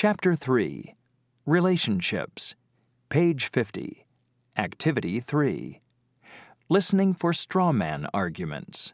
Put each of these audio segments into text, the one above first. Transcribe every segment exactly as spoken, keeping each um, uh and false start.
Chapter three, Relationships, page fifty, Activity three, Listening for Straw Man Arguments.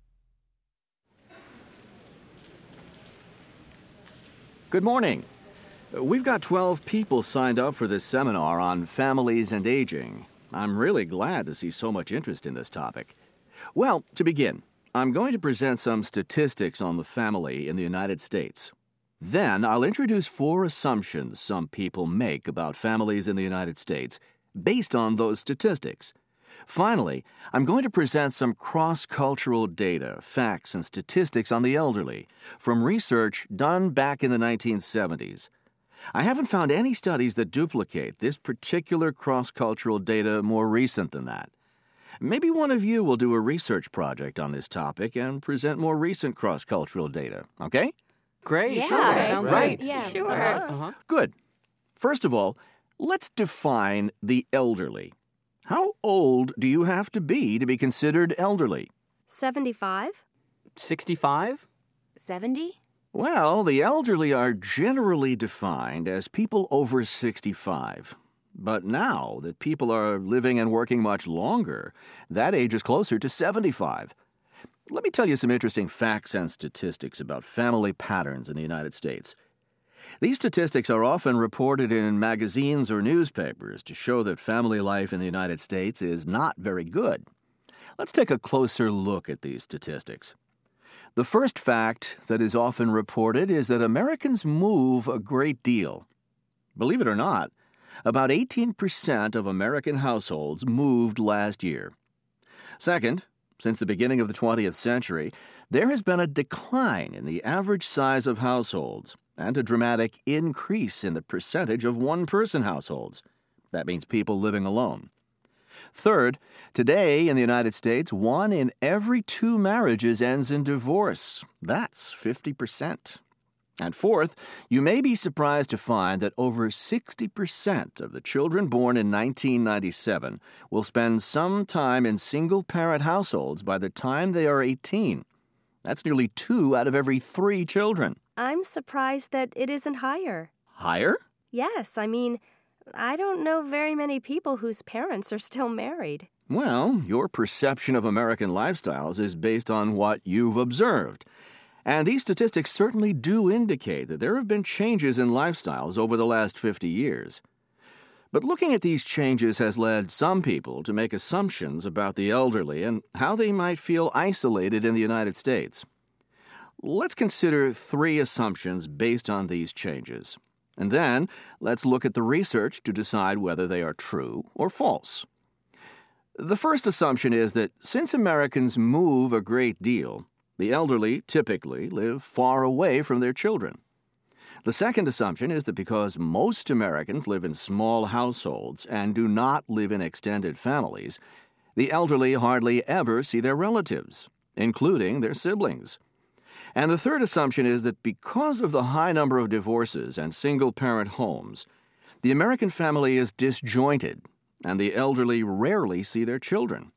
Good morning. We've got twelve people signed up for this seminar on families and aging. I'm really glad to see so much interest in this topic. Well, to begin, I'm going to present some statistics on the family in the United States. Then I'll introduce four assumptions some people make about families in the United States based on those statistics. Finally, I'm going to present some cross-cultural data, facts, and statistics on the elderly from research done back in the nineteen seventies. I haven't found any studies that duplicate this particular cross-cultural data more recent than that. Maybe one of you will do a research project on this topic and present more recent cross-cultural data, okay? Great. Yeah. Sure. Okay. Sounds Right. great. Yeah. Uh-huh. Uh-huh. Uh-huh. Good. First of all, let's define the elderly. How old do you have to be to be considered elderly? seventy-five? sixty-five? seventy? Well, the elderly are generally defined as people over sixty-five. But now that people are living and working much longer, that age is closer to seventy-five. Let me tell you some interesting facts and statistics about family patterns in the United States. These statistics are often reported in magazines or newspapers to show that family life in the United States is not very good. Let's take a closer look at these statistics. The first fact that is often reported is that Americans move a great deal. Believe it or not, about eighteen percent of American households moved last year. Second, since the beginning of the twentieth century, there has been a decline in the average size of households and a dramatic increase in the percentage of one-person households. That means people living alone. Third, today in the United States, one in every two marriages ends in divorce. That's fifty percent. And fourth, you may be surprised to find that over sixty percent of the children born in nineteen ninety-seven will spend some time in single-parent households by the time they are eighteen. That's nearly two out of every three children. I'm surprised that it isn't higher. Higher? Yes, I mean, I don't know very many people whose parents are still married. Well, your perception of American lifestyles is based on what you've observed. And these statistics certainly do indicate that there have been changes in lifestyles over the last fifty years. But looking at these changes has led some people to make assumptions about the elderly and how they might feel isolated in the United States. Let's consider three assumptions based on these changes. And then let's look at the research to decide whether they are true or false. The first assumption is that since Americans move a great deal, the elderly typically live far away from their children. The second assumption is that because most Americans live in small households and do not live in extended families, the elderly hardly ever see their relatives, including their siblings. And the third assumption is that because of the high number of divorces and single-parent homes, the American family is disjointed, and the elderly rarely see their children.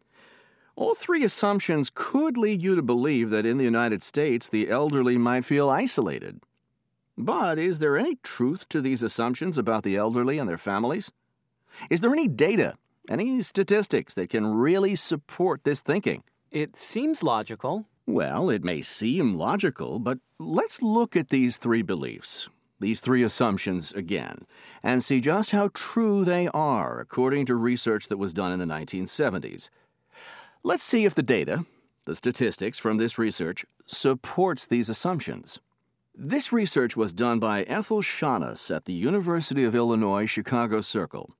All three assumptions could lead you to believe that in the United States, the elderly might feel isolated. But is there any truth to these assumptions about the elderly and their families? Is there any data, any statistics that can really support this thinking? It seems logical. Well, it may seem logical, but let's look at these three beliefs, these three assumptions again, and see just how true they are according to research that was done in the nineteen seventies. Let's see if the data, the statistics from this research, supports these assumptions. This research was done by Ethel Shaughness at the University of Illinois Chicago Circle.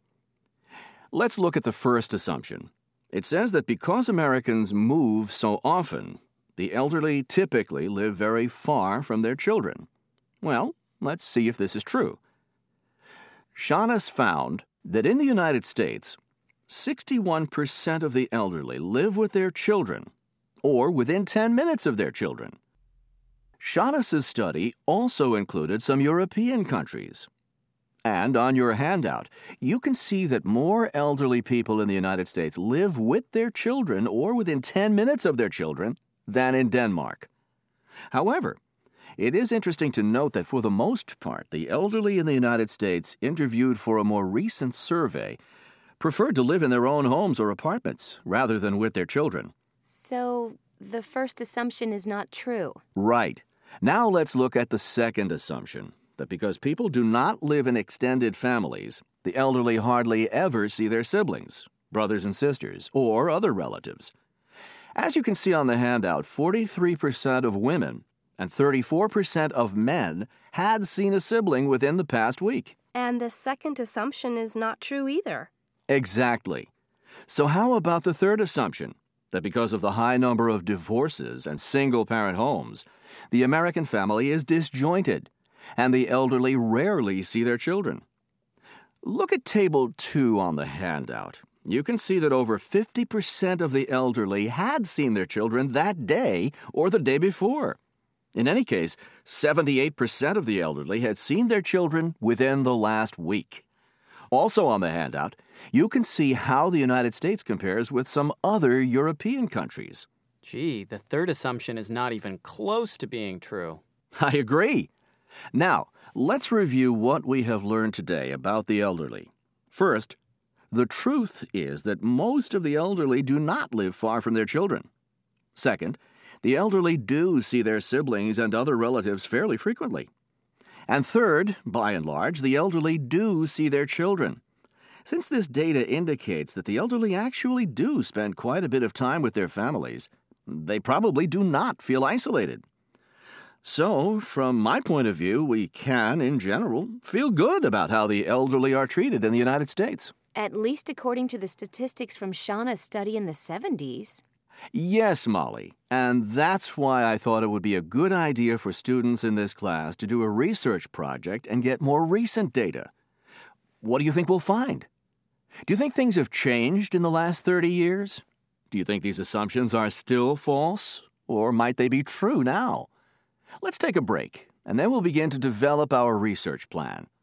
Let's look at the first assumption. It says that because Americans move so often, the elderly typically live very far from their children. Well, let's see if this is true. Shaughness found that in the United States, sixty-one percent of the elderly live with their children, or within ten minutes of their children. Shaughness's study also included some European countries. And on your handout, you can see that more elderly people in the United States live with their children or within ten minutes of their children than in Denmark. However, It is interesting to note that for the most part, the elderly in the United States interviewed for a more recent survey preferred to live in their own homes or apartments rather than with their children. So the first assumption is not true. Right. Now let's look at the second assumption, that because people do not live in extended families, the elderly hardly ever see their siblings, brothers and sisters, or other relatives. As you can see on the handout, forty-three percent of women and thirty-four percent of men had seen a sibling within the past week. And the second assumption is not true either. Exactly. So how about the third assumption, that because of the high number of divorces and single-parent homes, the American family is disjointed, and the elderly rarely see their children? Look at Table two on the handout. You can see that over fifty percent of the elderly had seen their children that day or the day before. In any case, seventy-eight percent of the elderly had seen their children within the last week. Also on the handout, you can see how the United States compares with some other European countries. Gee, the third assumption is not even close to being true. I agree. Now, let's review what we have learned today about the elderly. First, the truth is that most of the elderly do not live far from their children. Second, the elderly do see their siblings and other relatives fairly frequently. And third, by and large, the elderly do see their children. Since this data indicates that the elderly actually do spend quite a bit of time with their families, they probably do not feel isolated. So, from my point of view, we can, in general, feel good about how the elderly are treated in the United States. At least according to the statistics from Shauna's study in the seventies. Yes, Molly, and that's why I thought it would be a good idea for students in this class to do a research project and get more recent data. What do you think we'll find? Do you think things have changed in the last thirty years? Do you think these assumptions are still false, or might they be true now? Let's take a break, and then we'll begin to develop our research plan.